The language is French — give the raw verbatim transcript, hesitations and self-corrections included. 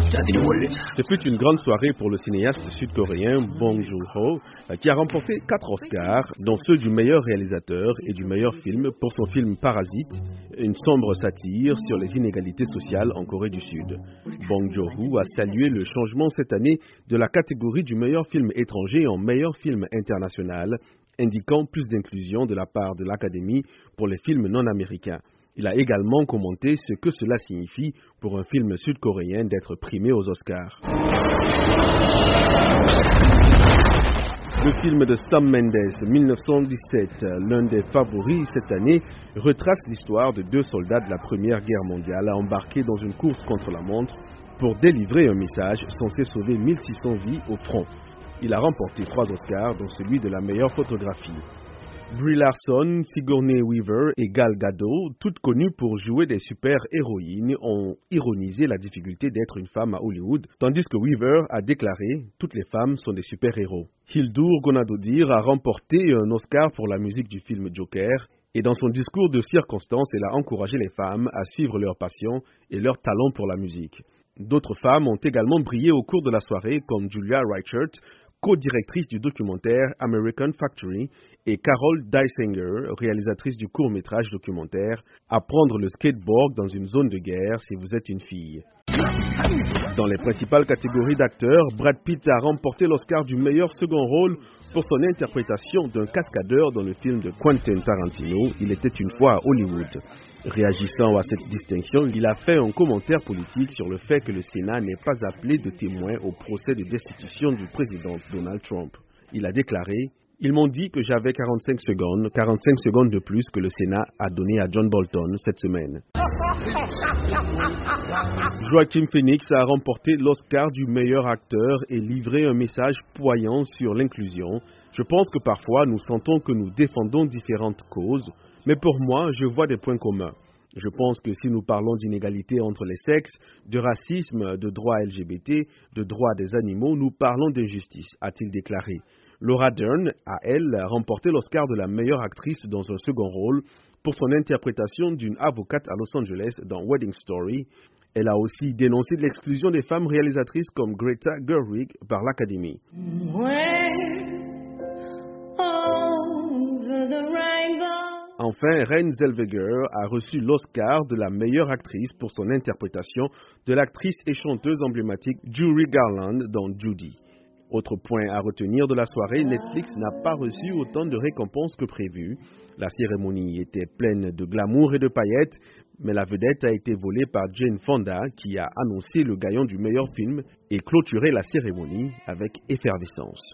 Ce fut une grande soirée pour le cinéaste sud-coréen Bong Joon-ho, qui a remporté quatre Oscars, dont ceux du meilleur réalisateur et du meilleur film pour son film Parasite, une sombre satire sur les inégalités sociales en Corée du Sud. Bong Joon-ho a salué le changement cette année de la catégorie du meilleur film étranger en meilleur film international, indiquant plus d'inclusion de la part de l'Académie pour les films non américains. Il a également commenté ce que cela signifie pour un film sud-coréen d'être primé aux Oscars. Le film de Sam Mendes, mille neuf cent dix-sept, l'un des favoris cette année, retrace l'histoire de deux soldats de la Première Guerre mondiale embarqués dans une course contre la montre pour délivrer un message censé sauver mille six cents vies au front. Il a remporté trois Oscars, dont celui de la meilleure photographie. Brie Larson, Sigourney Weaver et Gal Gadot, toutes connues pour jouer des super-héroïnes, ont ironisé la difficulté d'être une femme à Hollywood, tandis que Weaver a déclaré « Toutes les femmes sont des super-héros ». Hildur Guðnadóttir a remporté un Oscar pour la musique du film Joker, et dans son discours de circonstance, elle a encouragé les femmes à suivre leur passion et leur talent pour la musique. D'autres femmes ont également brillé au cours de la soirée, comme Julia Reichert, co-directrice du documentaire American Factory, et Carol Dysinger, réalisatrice du court-métrage documentaire Apprendre le skateboard dans une zone de guerre si vous êtes une fille. Dans les principales catégories d'acteurs, Brad Pitt a remporté l'Oscar du meilleur second rôle pour son interprétation d'un cascadeur dans le film de Quentin Tarantino, Il était une fois à Hollywood. Réagissant à cette distinction, il a fait un commentaire politique sur le fait que le Sénat n'est pas appelé de témoin au procès de destitution du président Donald Trump. Il a déclaré « Ils m'ont dit que j'avais quarante-cinq secondes, quarante-cinq secondes de plus que le Sénat a donné à John Bolton cette semaine. » Joaquin Phoenix a remporté l'Oscar du meilleur acteur et livré un message poignant sur l'inclusion. Je pense que parfois nous sentons que nous défendons différentes causes, mais pour moi, je vois des points communs. Je pense que si nous parlons d'inégalité entre les sexes, de racisme, de droits L G B T, de droits des animaux, nous parlons d'injustice, a-t-il déclaré. Laura Dern a, elle, remporté l'Oscar de la meilleure actrice dans un second rôle pour son interprétation d'une avocate à Los Angeles dans Wedding Story. Elle a aussi dénoncé l'exclusion des femmes réalisatrices comme Greta Gerwig par l'Académie. Enfin, Renée Zellweger a reçu l'Oscar de la meilleure actrice pour son interprétation de l'actrice et chanteuse emblématique Judy Garland dans Judy. Autre point à retenir de la soirée, Netflix n'a pas reçu autant de récompenses que prévu. La cérémonie était pleine de glamour et de paillettes, mais la vedette a été volée par Jane Fonda, qui a annoncé le gagnant du meilleur film et clôturé la cérémonie avec effervescence.